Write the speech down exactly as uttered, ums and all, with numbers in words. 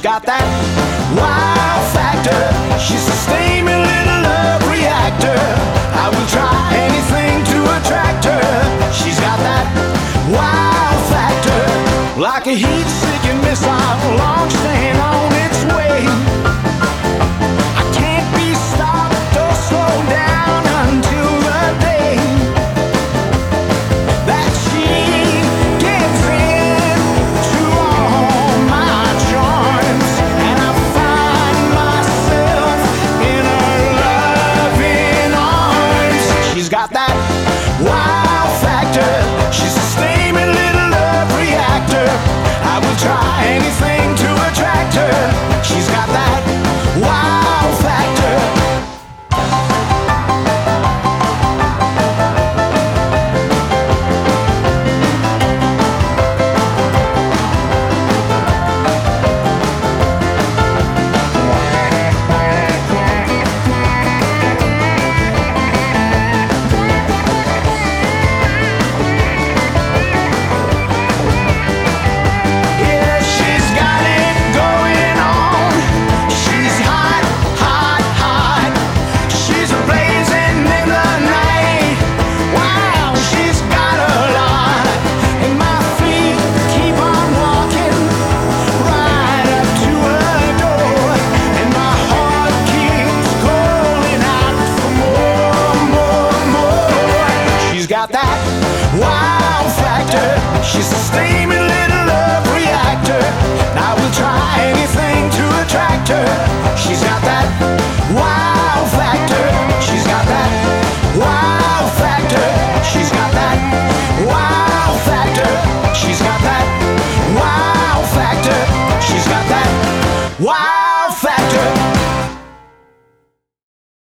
got that wow factor. She's a steamy little love reactor. I will try anything to attract her. She's got that wow factor. Like a heat-seeking missile, long staying on its way. I can't be stopped or slowed down until the day that she gives in to all my charms, and I find myself in her loving arms. She's got that wow factor. She's a steamy little love reactor. I will try anything to attract her. She's got that wow factor. Yeah, she's got it going on. She's hot, hot, hot. She's blazing in the night. Wow, she's got a lot. And my feet keep on walking right up to her door. And my heart keeps calling out for more, more, more. She's got that wow factor. She's a steamy little love reactor. I will try anything to attract her.